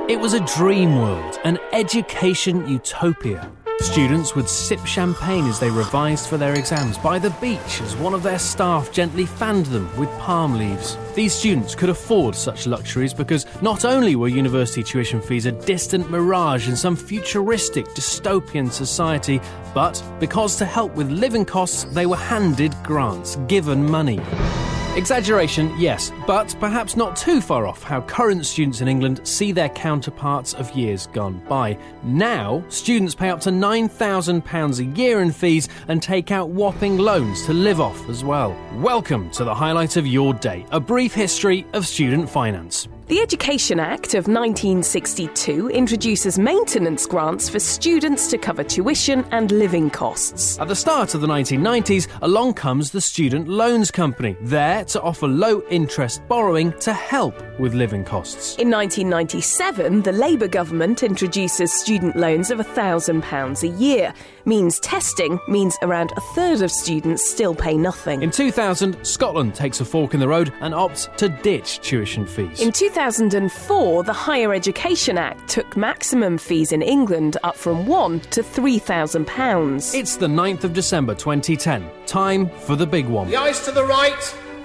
It was a dream world, an education utopia. Students would sip champagne as they revised for their exams by the beach as one of their staff gently fanned them with palm leaves. These students could afford such luxuries because not only were university tuition fees a distant mirage in some futuristic dystopian society, but because to help with living costs they were handed grants, given money. Exaggeration, yes, but perhaps not too far off how current students in England see their counterparts of years gone by. Now, students pay up to £9,000 a year in fees and take out whopping loans to live off as well. Welcome to the highlight of your day, a brief history of student finance. The Education Act of 1962 introduces maintenance grants for students to cover tuition and living costs. At the start of the 1990s, along comes the Student Loans Company, there to offer low-interest borrowing to help with living costs. In 1997, the Labour government introduces student loans of £1,000 a year. Means testing means around a third of students still pay nothing. In 2000, Scotland takes a fork in the road and opts to ditch tuition fees. In 2004, the Higher Education Act took maximum fees in England up from £1,000 to £3,000. It's the 9th of December 2010. Time for the big one. The eyes to the right,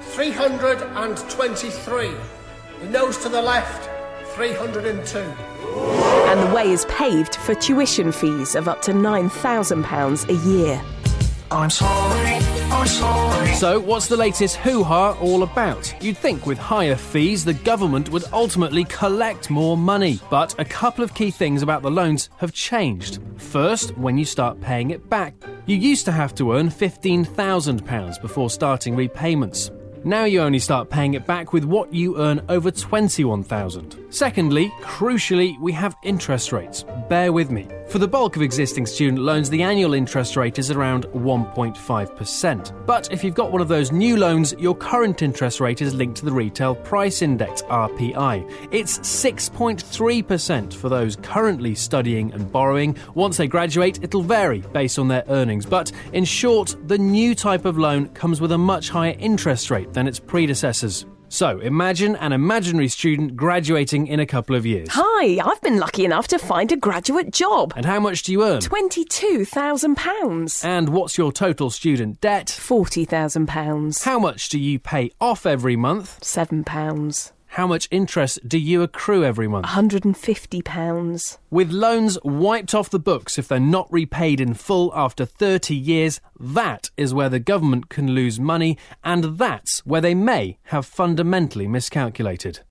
323. The nose to the left, 302. And the way is paved for tuition fees of up to £9,000 a year. I'm sorry. So, what's the latest hoo-ha all about? You'd think with higher fees, the government would ultimately collect more money. But a couple of key things about the loans have changed. First, when you start paying it back. You used to have to earn £15,000 before starting repayments. Now you only start paying it back with what you earn over £21,000. Secondly, crucially, we have interest rates. Bear with me. For the bulk of existing student loans, the annual interest rate is around 1.5%. But if you've got one of those new loans, your current interest rate is linked to the Retail Price Index, RPI. It's 6.3% for those currently studying and borrowing. Once they graduate, it'll vary based on their earnings. But in short, the new type of loan comes with a much higher interest rate than its predecessors. So, imagine an imaginary student graduating in a couple of years. Hi, I've been lucky enough to find a graduate job. And how much do you earn? £22,000. And what's your total student debt? £40,000. How much do you pay off every month? £7. How much interest do you accrue every month? £150. With loans wiped off the books if they're not repaid in full after 30 years, that is where the government can lose money, and that's where they may have fundamentally miscalculated.